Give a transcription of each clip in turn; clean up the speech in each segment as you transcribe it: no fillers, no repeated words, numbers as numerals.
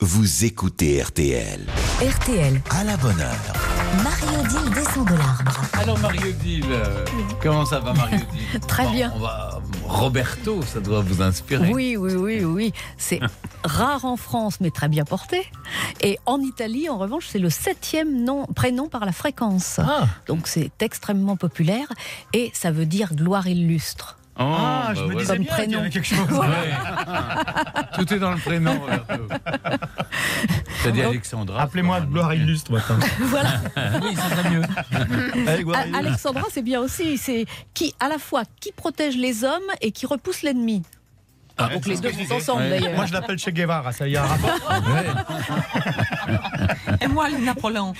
vous écoutez RTL. RTL. À la bonne heure. Marie-Odile descend de l'arbre. Alors Marie-Odile, comment ça va Marie-Odile? Très bien. Roberto, ça doit vous inspirer. Oui. C'est rare en France, mais très bien porté. Et en Italie, en revanche, c'est le 7e prénom par la fréquence. Donc c'est extrêmement populaire et ça veut dire gloire illustre. Je me disais bien qu'il y avait quelque chose. Ouais. Tout est dans le prénom. T'as dit Alexandra. Appelez-moi gloire illustre maintenant. Voilà. Oui, ça serait mieux. Allez, gloire illustre. Alexandra, c'est bien aussi. C'est à la fois qui protège les hommes et qui repousse l'ennemi. Donc les deux sont ensemble d'ailleurs. Moi je l'appelle Che Guevara, ça y a un rapport. Et moi le Napoléon.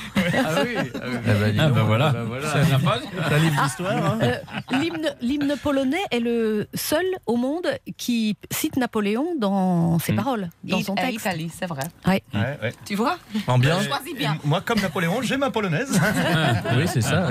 Voilà. C'est un livre d'histoire. L'hymne polonais est le seul au monde qui cite Napoléon dans ses paroles, dans son texte. Italie, c'est vrai. Ouais. Ouais. Tu vois? En bien. Choisis bien. Moi comme Napoléon, j'ai ma polonaise. Oui, c'est ça.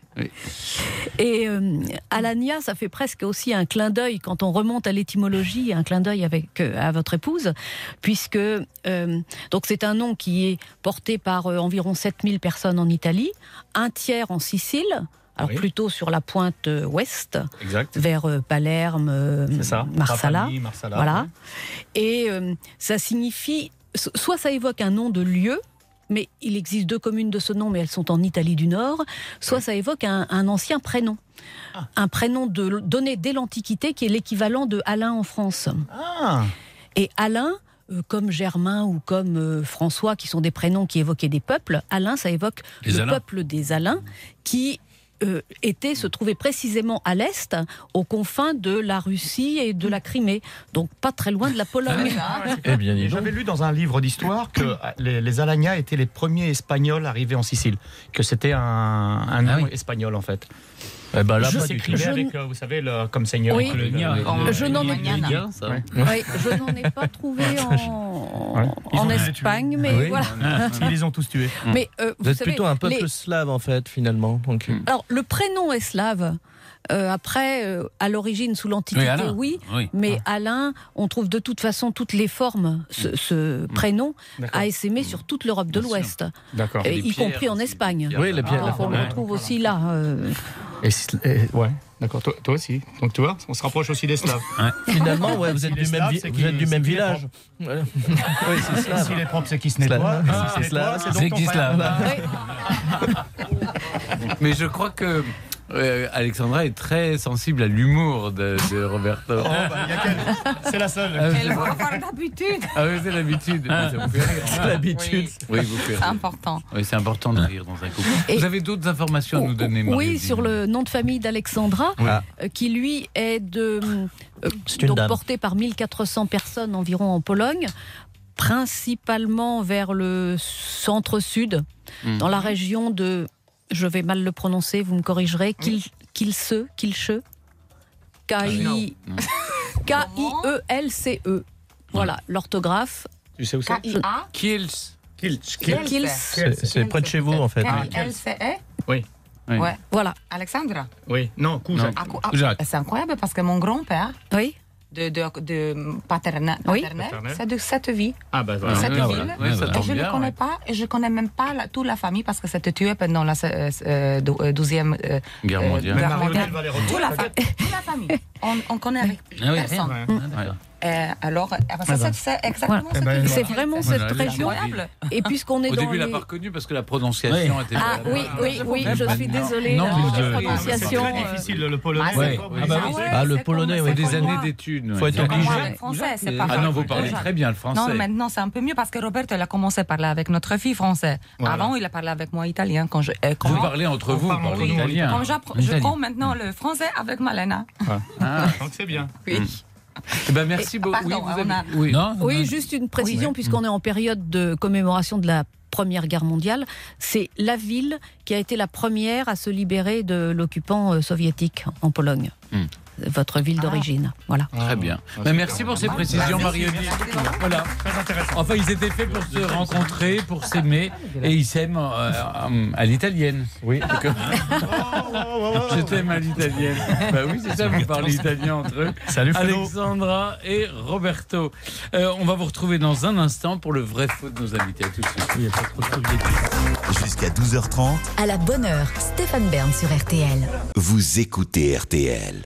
Et Alania, ça fait presque aussi un clin d'œil quand on remonte à l'étymologie, un clin d'œil à votre épouse, puisque donc c'est un nom qui est porté par environ 7000 personnes en Italie, un tiers en Sicile. Alors plutôt sur la pointe ouest, Exact. vers Palerme, Marsala. Voilà. Et ça signifie, soit ça évoque un nom de lieu, mais il existe 2 communes de ce nom, mais elles sont en Italie du Nord, soit ça évoque un ancien prénom. Un prénom donné dès l'Antiquité qui est l'équivalent de Alain en France. Et Alain, comme Germain ou comme François, qui sont des prénoms qui évoquaient des peuples, Alain, ça évoque le peuple des Alains qui se trouvait précisément à l'est, aux confins de la Russie et de la Crimée, donc pas très loin de la Pologne. Eh bien, dis donc. J'avais lu dans un livre d'histoire que les Alagna étaient les premiers Espagnols arrivés en Sicile, que c'était un nom espagnol en fait. Eh ben là, Je s'écrivait avec, vous savez, comme seigneur. Oui. Je n'en ai pas trouvé en Espagne, mais voilà. Ils les ont tous tués. Mais vous êtes plutôt un peuple slave en fait, finalement. Donc... Alors le prénom est slave. Après, à l'origine, sous l'Antiquité, oui. Mais Alain, on trouve de toute façon toutes les formes, ce prénom a essaimé sur toute l'Europe de l'Ouest, y compris en Espagne. Oui, les pierres. On le retrouve aussi là. Ouais, d'accord. Toi aussi. Donc tu vois, on se rapproche aussi des Slaves. Finalement, vous êtes du même village. Oui, c'est slave. S'il est propre, c'est qui se nettoie. C'est slave. C'est qui slave. Mais je crois que Alexandra est très sensible à l'humour de Roberto. C'est la seule. Elle va avoir d'habitude. Ah oui, c'est l'habitude. Ça vous fait rire. C'est l'habitude. Oui, vous fait rire. C'est important. Oui, c'est important de rire dans un couple. Vous avez d'autres informations à nous donner, Marie? Oui, sur le nom de famille d'Alexandra, qui lui est porté par 1400 personnes environ en Pologne, principalement vers le centre-sud, dans la région de... Je vais mal le prononcer, vous me corrigerez. Kilse. K-I-E-L-C-E. Voilà, l'orthographe. Tu sais où c'est? Kills. C'est près de chez vous, en fait. K-I-L-C-E. Oui. Ouais. Voilà. Alexandra. Oui. Non, cousin. C'est incroyable parce que mon grand-père, Oui. de paternel, c'est de cette vie. Ah bah voilà. Cette ville. Ouais, ça Et tombe je ne bien, le connais pas, et je ne connais même pas toute la famille parce que c'était tué pendant la 12e Guerre mondiale. Mais Marie-Odile va les retrouver. Toute la famille. On connaît avec personne. Alors, c'est exactement voilà. cette ville. C'est vraiment cette région. Incroyable. Et puisqu'on est Au dans début, il n'a les... pas reconnu parce que la prononciation était... Ah oui, je suis désolée. Non, La C'est prononciation. très difficile le polonais. Le polonais, C'est des années d'études. Faut être obligé. Le français, c'est pas Ah non, vous parlez très bien le français. Non, maintenant c'est un peu mieux parce que Robert, il a commencé à parler avec notre fille français. Voilà. Avant, il a parlé avec moi italien. Vous parlez entre vous, vous parlez italien. Quand je prends maintenant le français avec Malena. Donc c'est bien. Oui. Eh ben, merci beaucoup. Oui, juste une précision, puisqu'on est en période de commémoration de la Première Guerre mondiale. C'est la ville qui a été la première à se libérer de l'occupant soviétique en Pologne. votre ville d'origine. Voilà. Très bien. Merci pour ces précisions, Marie-Odile. Voilà. Très intéressant. Enfin, ils étaient faits pour se rencontrer, pour s'aimer, et ils s'aiment à l'italienne. Oui. Je t'aime à l'italienne. Bah oui, c'est ça, vous parlez italien entre eux. Salut Fredo. Alexandra et Roberto. On va vous retrouver dans un instant pour le vrai faux de nos invités. À tout de suite. Jusqu'à 12h30. À la bonne heure, Stéphane Bern sur RTL. Vous écoutez RTL.